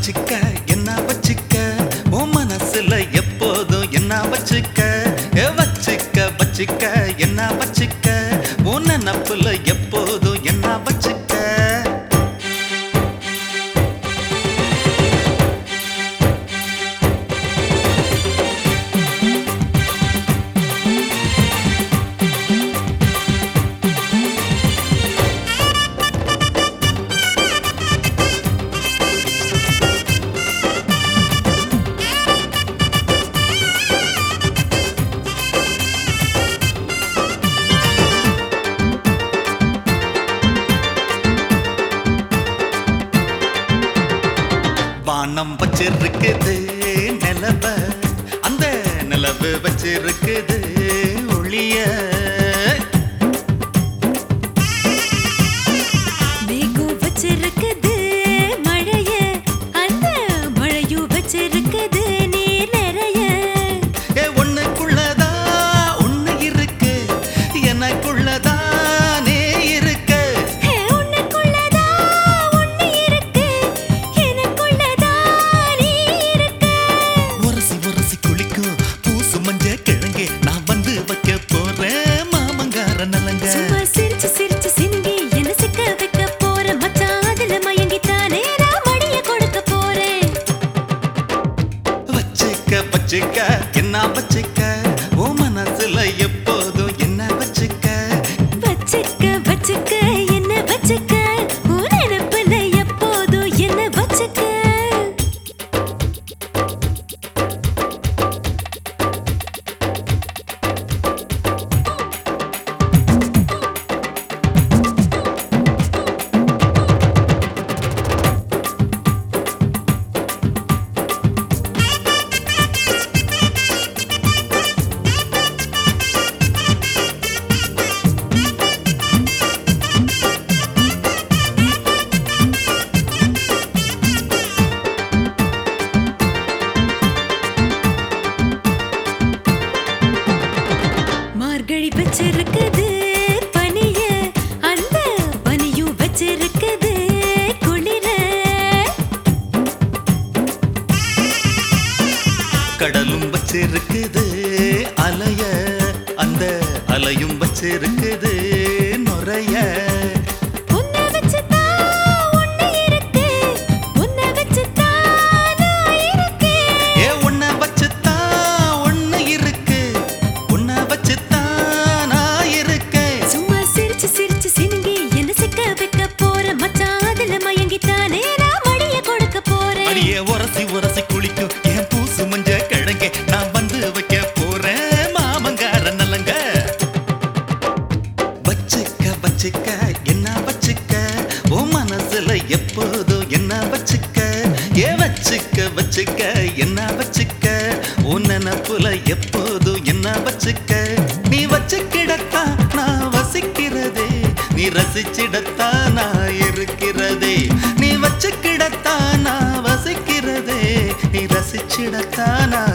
வச்சுக்க என்ன வச்சுக்க உன் மனசுல எப்போதும் என்ன வச்சுக்க வச்சுக்க வச்சுக்க என்ன வச்சுக்க உன் நினப்புல எப்போதும் என்ன வச்சுக்க வானம் வச்சிருக்குது நிலவ அந்த நிலவு வச்சிருக்குது ஒளிய மேகம் வச்சிருக்குது மழைய அந்த மழையும் வச்சிருக்குது நீர் நிறைய ஒண்ணுக்குள்ளதா ஒண்ணு இருக்கு எனக்குள்ளதா நீ இருக்கு உனக்குள்ளதா ஒண்ணு இருக்கு எனக்குள்ளதா நீ இருக்கு உரசி உரசி குளிக்கும் பூசு மஞ்ச கிழங்கே நான் வந்து வைக்க போறேன் மாமங்கார நலங்க சும்மா சிரிச்சு சிரிச்சு சினுங்கி என்ன சிக்க வைக்க போற மச்சான் அதுல மயங்கித்தானே நான் மடிய கொடுக்க போறேன் வச்சுக்க வச்சுக்க என்ன வச்சுக்க உன் மனசுல எப்போதும் என்ன வச்சுக்க வச்சுக்க வச்சுக்க என்ன வச்சுக்க உன் நினைப்புல எப்போதும் என்ன வச்சுக்க மார்கழி வச்சிருக்குது பனிய அந்த பனியும் வச்சிருக்குது குளிர கடலும் வச்சிருக்குது அலைய அந்த அலையும் வச்சிருக்குது நுரைய உன்னை வச்சுதான் ஒண்ணு இருக்கு உன்னை வச்சுதான் நான் இருக்கேன் உன்னை வச்சுத்தான் ஒண்ணு இருக்கு உன்னை வச்சுத்தான் நான் இருக்கேன் சும்மா சிரிச்சு சிரிச்சு சினுங்கி என்ன சிக்க வைக்க போற மச்சான் அதுல மயங்கித்தானே நான் மடிய கொடுக்க போறேன் அடியே உரசி உரசி குளிக்கும் என் பூசு மஞ்ச கிழங்கே நான் வந்து வைக்க போறேன் மாமங்கார நலங்க வச்சுக்க வச்சுக்க என்ன வச்சுக்க உன் மனசுல எப்போதும் என்ன வச்சுக்க வச்சுக்க வச்சுக்க என்ன வச்சுக்க உன் நினப்புல எப்போதும் என்ன வச்சுக்க நீ வச்சுக்கிடத்தான் நான் வசிக்கிறதே நீ ரசிச்சிடத்தான் நான் இருக்கிறதே நீ வச்சுக்கிடத்தான் நான் வசிக்கிறதே நீ ரசிச்சிடத்தான் நான்